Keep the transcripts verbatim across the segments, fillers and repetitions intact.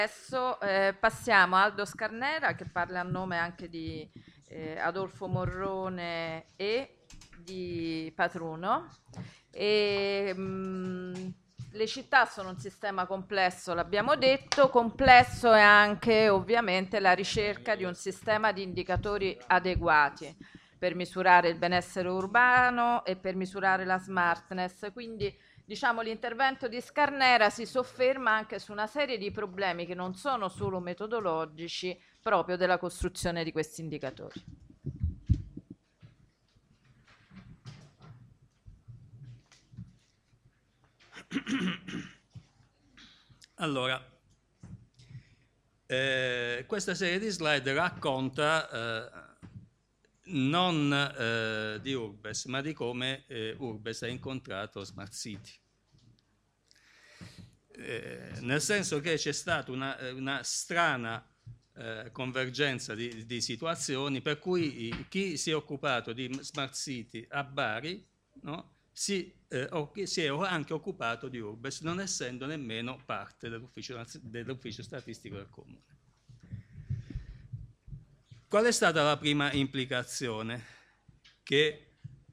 Adesso eh, passiamo a Aldo Scarnera che parla a nome anche di eh, Adolfo Morrone e di Patruno. E, mh, le città sono un sistema complesso, l'abbiamo detto, complesso è anche ovviamente la ricerca di un sistema di indicatori adeguati per misurare il benessere urbano e per misurare la smartness, quindi diciamo, l'intervento di Scarnera si sofferma anche su una serie di problemi che non sono solo metodologici, proprio della costruzione di questi indicatori. Allora, eh, questa serie di slide racconta eh, non eh, di Urbes, ma di come eh, Urbes ha incontrato Smart City. Eh, nel senso che c'è stata una, una strana eh, convergenza di, di situazioni per cui chi si è occupato di Smart City a Bari, no, si, eh, si è anche occupato di Urbes, non essendo nemmeno parte dell'ufficio, dell'ufficio statistico del Comune. Qual è stata la prima implicazione che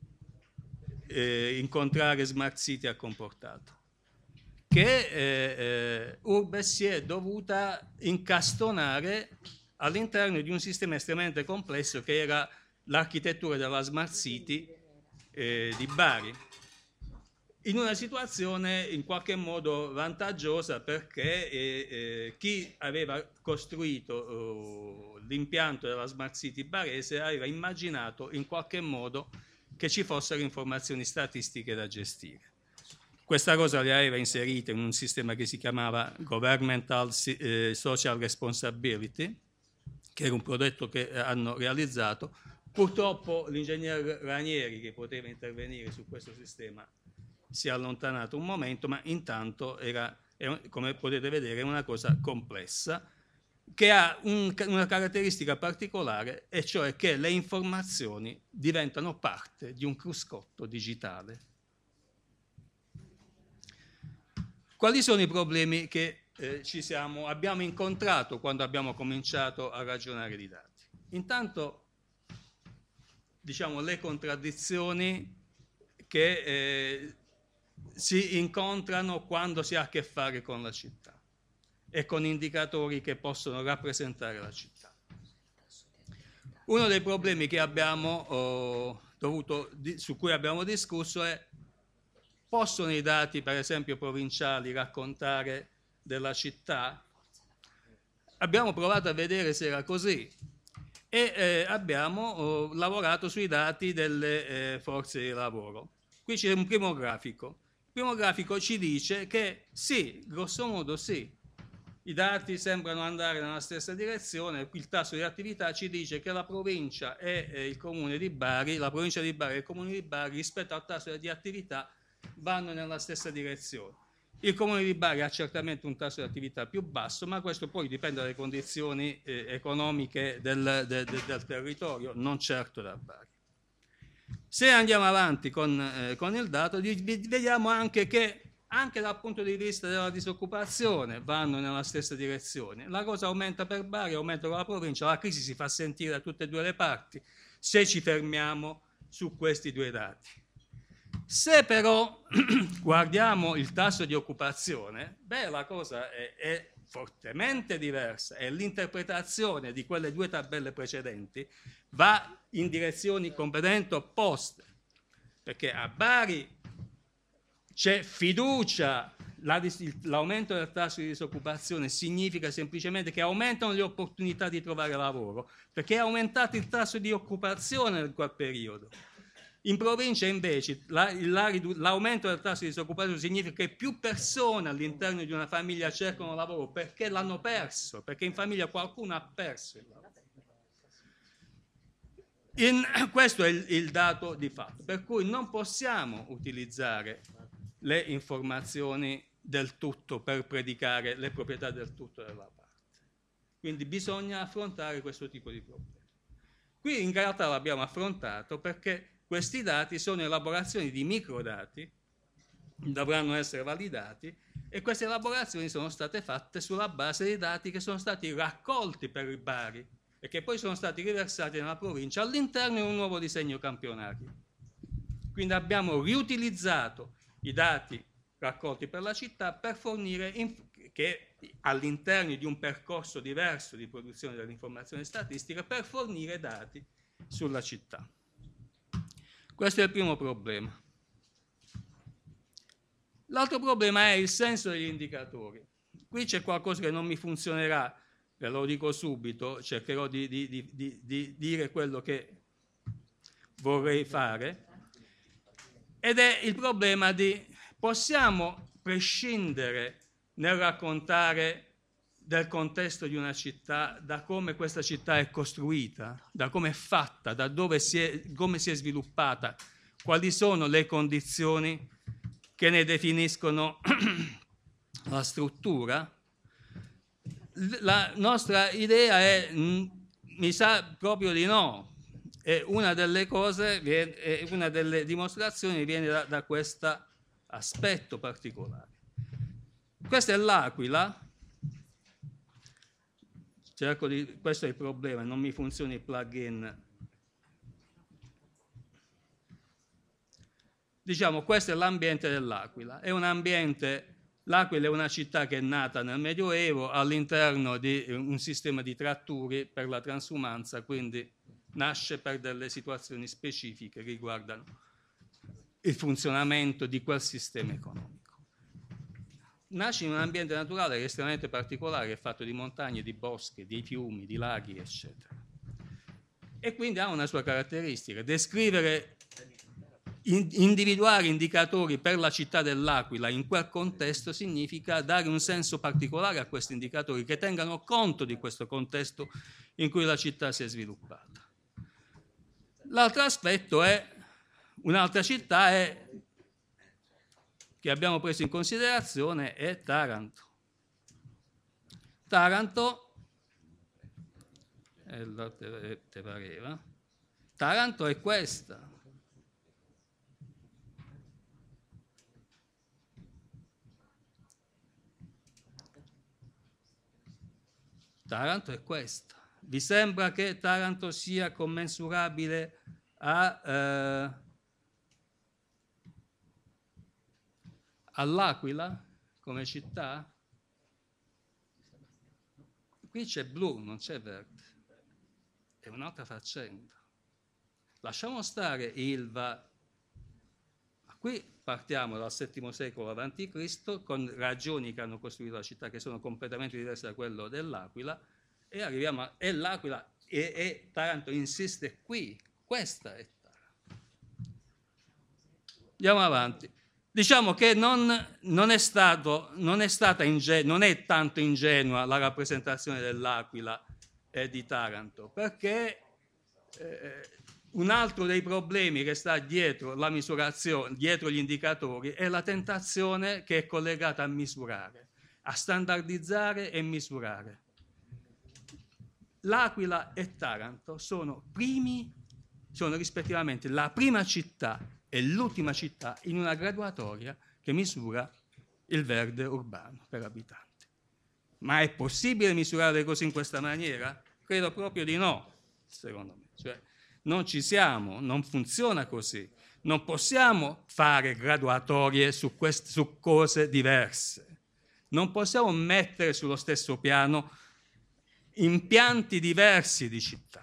eh, incontrare Smart City ha comportato? Che eh, eh, Urbes si è dovuta incastonare all'interno di un sistema estremamente complesso che era l'architettura della Smart City eh, di Bari, in una situazione in qualche modo vantaggiosa perché eh, eh, chi aveva costruito eh, l'impianto della Smart City barese aveva immaginato in qualche modo che ci fossero informazioni statistiche da gestire. Questa cosa le aveva inserite in un sistema che si chiamava Governmental eh, Social Responsibility, che era un progetto che hanno realizzato. Purtroppo l'ingegner Ranieri, che poteva intervenire su questo sistema, si è allontanato un momento, ma intanto era, era come potete vedere, una cosa complessa, che ha un, una caratteristica particolare, e cioè che le informazioni diventano parte di un cruscotto digitale. Quali sono i problemi che eh, ci siamo, abbiamo incontrato quando abbiamo cominciato a ragionare di dati? Intanto, diciamo, le contraddizioni che eh, si incontrano quando si ha a che fare con la città e con indicatori che possono rappresentare la città. Uno dei problemi che abbiamo oh, dovuto, su cui abbiamo discusso è: possono i dati, per esempio provinciali, raccontare della città? Abbiamo provato a vedere se era così e eh, abbiamo oh, lavorato sui dati delle eh, forze di lavoro. Qui c'è un primo grafico. Il primo grafico ci dice che sì, grosso modo sì, i dati sembrano andare nella stessa direzione. Il tasso di attività ci dice che la provincia e eh, il comune di Bari, la provincia di Bari e il comune di Bari rispetto al tasso di attività vanno nella stessa direzione. Il comune di Bari ha certamente un tasso di attività più basso, ma questo poi dipende dalle condizioni eh, economiche del, de, de, del territorio, non certo da Bari. Se andiamo avanti con, eh, con il dato, vediamo anche che anche dal punto di vista della disoccupazione vanno nella stessa direzione. La cosa aumenta per Bari, aumenta con la provincia, la crisi si fa sentire da tutte e due le parti se ci fermiamo su questi due dati. Se però guardiamo il tasso di occupazione, beh, la cosa è, è fortemente diversa e l'interpretazione di quelle due tabelle precedenti va in direzioni completamente opposte, perché a Bari c'è fiducia, l'aumento del tasso di disoccupazione significa semplicemente che aumentano le opportunità di trovare lavoro, perché è aumentato il tasso di occupazione in quel periodo. In provincia invece la, la, l'aumento del tasso di disoccupazione significa che più persone all'interno di una famiglia cercano lavoro perché l'hanno perso, perché in famiglia qualcuno ha perso il lavoro. In, questo è il, il dato di fatto, per cui non possiamo utilizzare le informazioni del tutto per predicare le proprietà del tutto della parte. Quindi bisogna affrontare questo tipo di problemi. Qui in realtà l'abbiamo affrontato perché questi dati sono elaborazioni di microdati dovranno essere validati, e queste elaborazioni sono state fatte sulla base dei dati che sono stati raccolti per il Bari e che poi sono stati riversati nella provincia all'interno di un nuovo disegno campionario. Quindi abbiamo riutilizzato i dati raccolti per la città per fornire, che all'interno di un percorso diverso di produzione dell'informazione statistica, per fornire dati sulla città. Questo è il primo problema. L'altro problema è il senso degli indicatori. Qui c'è qualcosa che non mi funzionerà, ve lo dico subito, cercherò di, di, di, di, di dire quello che vorrei fare, ed è il problema di possiamo prescindere nel raccontare del contesto di una città, da come questa città è costruita, da come è fatta, da dove si è, come si è sviluppata, quali sono le condizioni che ne definiscono la struttura. La nostra idea è, mi sa proprio di no, e una delle cose, viene, una delle dimostrazioni viene da, da questo aspetto particolare. Questa è l'Aquila. Cerco di, questo è il problema, non mi funziona il plugin. Diciamo, questo è l'ambiente dell'Aquila. È un ambiente, l'Aquila è una città che è nata nel Medioevo all'interno di un sistema di tratturi per la transumanza, quindi nasce per delle situazioni specifiche che riguardano il funzionamento di quel sistema economico. Nasce in un ambiente naturale che è estremamente particolare, che è fatto di montagne, di boschi, di fiumi, di laghi, eccetera. E quindi ha una sua caratteristica. Descrivere, individuare indicatori per la città dell'Aquila in quel contesto significa dare un senso particolare a questi indicatori che tengano conto di questo contesto in cui la città si è sviluppata. L'altro aspetto è, un'altra città è che abbiamo preso in considerazione è Taranto. Taranto, eh, te, te pareva, Taranto è questa. Taranto è questa. Vi sembra che Taranto sia commensurabile a... Eh, all'Aquila come città? Qui c'è blu, non c'è verde. È un'altra faccenda. Lasciamo stare Ilva. Qui partiamo dal settimo secolo avanti Cristo con ragioni che hanno costruito la città che sono completamente diverse da quello dell'Aquila, e arriviamo a, e l'Aquila e, e Taranto insiste qui. Questa è Taranto. Andiamo avanti. Diciamo che non, non, è stato, non, è stata inge- non è tanto ingenua la rappresentazione dell'Aquila e di Taranto, perché eh, un altro dei problemi che sta dietro la misurazione, dietro gli indicatori, è la tentazione che è collegata a misurare, a standardizzare e misurare. L'Aquila e Taranto sono primi, sono rispettivamente la prima città è l'ultima città in una graduatoria che misura il verde urbano per abitante. Ma è possibile misurare le cose in questa maniera? Credo proprio di no, secondo me. Cioè, non ci siamo, non funziona così. Non possiamo fare graduatorie su, queste, su cose diverse. Non possiamo mettere sullo stesso piano impianti diversi di città.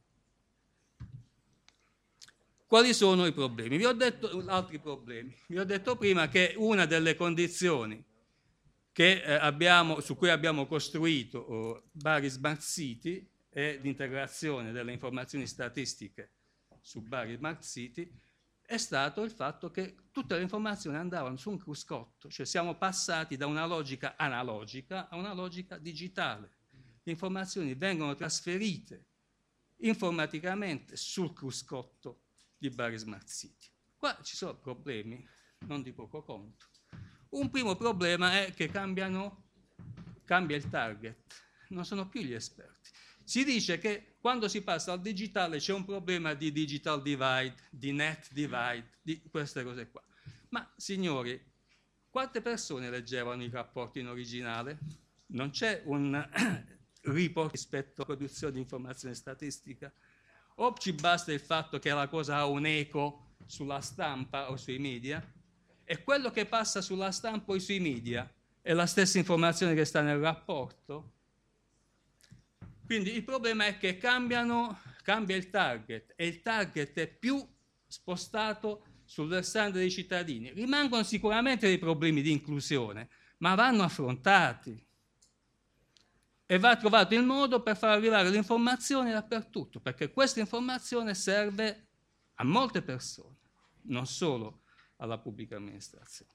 Quali sono i problemi? Vi ho detto altri problemi. Vi ho detto prima che una delle condizioni che, eh, abbiamo, su cui abbiamo costruito oh, Bari Smart City e l'integrazione delle informazioni statistiche su Bari Smart City è stato il fatto che tutte le informazioni andavano su un cruscotto, cioè siamo passati da una logica analogica a una logica digitale. Le informazioni vengono trasferite informaticamente sul cruscotto di Bari Smart City. Qua ci sono problemi, non di poco conto. Un primo problema è che cambiano, cambia il target, non sono più gli esperti. Si dice che quando si passa al digitale c'è un problema di digital divide, di net divide, di queste cose qua. Ma signori, Quante persone leggevano i rapporti in originale? Non c'è un report rispetto alla produzione di informazione statistica? O ci basta il fatto che la cosa ha un eco sulla stampa o sui media? E quello che passa sulla stampa o sui media è la stessa informazione che sta nel rapporto? Quindi il problema è che cambiano, cambia il target, e il target è più spostato sul versante dei cittadini. Rimangono sicuramente dei problemi di inclusione, ma vanno affrontati. E va trovato il modo per far arrivare l'informazione dappertutto, perché questa informazione serve a molte persone, non solo alla pubblica amministrazione.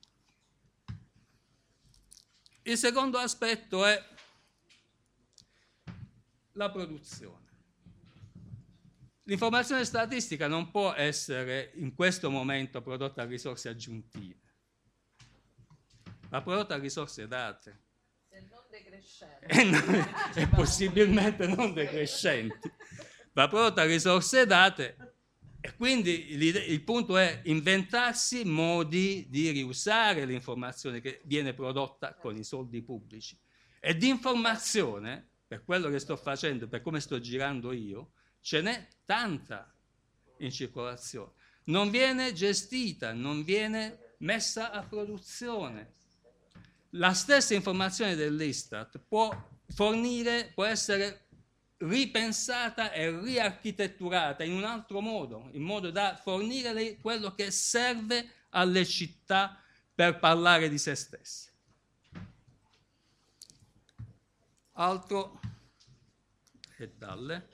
Il secondo aspetto è la produzione. L'informazione statistica non può essere in questo momento prodotta a risorse aggiuntive, ma prodotta a risorse date. Se non decrescenti. E, non, e possibilmente non decrescenti. Va prodotta a risorse date, e quindi il punto è inventarsi modi di riusare l'informazione che viene prodotta con i soldi pubblici. E di informazione, per quello che sto facendo, per come sto girando io, ce n'è tanta in circolazione. Non viene gestita, non viene messa a produzione. La stessa informazione dell'Istat può fornire, può essere ripensata e riarchitetturata in un altro modo, in modo da fornire quello che serve alle città per parlare di se stesse. Altro e dalle.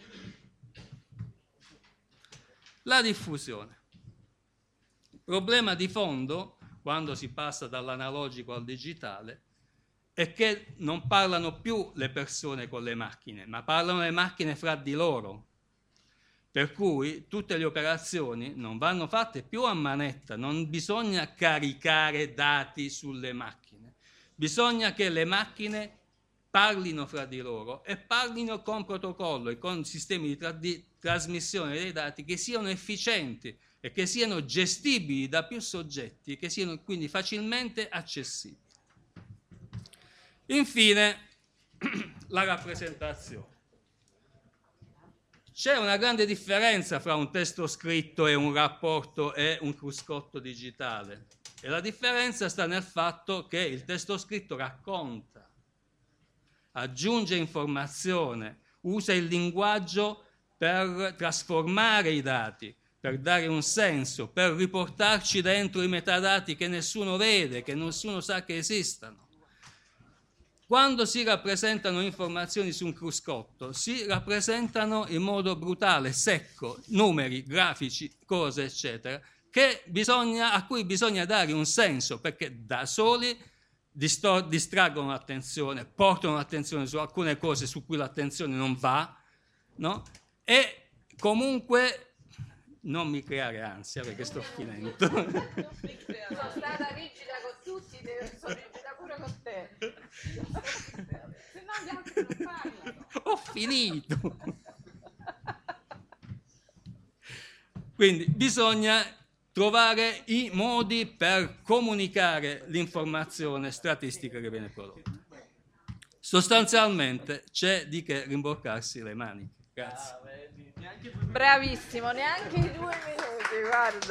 La diffusione. Il problema di fondo, quando si passa dall'analogico al digitale, è che non parlano più le persone con le macchine, ma parlano le macchine fra di loro. Per cui tutte le operazioni non vanno fatte più a manetta, non bisogna caricare dati sulle macchine. Bisogna che le macchine parlino fra di loro e parlino con protocollo e con sistemi di, tra di trasmissione dei dati che siano efficienti e che siano gestibili da più soggetti e che siano quindi facilmente accessibili. Infine, la rappresentazione. C'è una grande differenza fra un testo scritto e un rapporto e un cruscotto digitale, e la differenza sta nel fatto che il testo scritto racconta, aggiunge informazione, usa il linguaggio per trasformare i dati, per dare un senso, per riportarci dentro i metadati che nessuno vede, che nessuno sa che esistano. Quando si rappresentano informazioni su un cruscotto, si rappresentano in modo brutale, secco, numeri, grafici, cose, eccetera, che bisogna, a cui bisogna dare un senso, perché da soli distraggono l'attenzione, portano l'attenzione su alcune cose su cui l'attenzione non va, no? E comunque non mi creare ansia, perché sto finendo. Sono stata rigida con tutti, sono rigida pure con te. Se no gli altri non parlano. Ho finito. Quindi bisogna trovare i modi per comunicare l'informazione statistica che viene prodotta. Sostanzialmente c'è di che rimboccarsi le maniche. Grazie. Bravissimo, neanche i due minuti, guarda.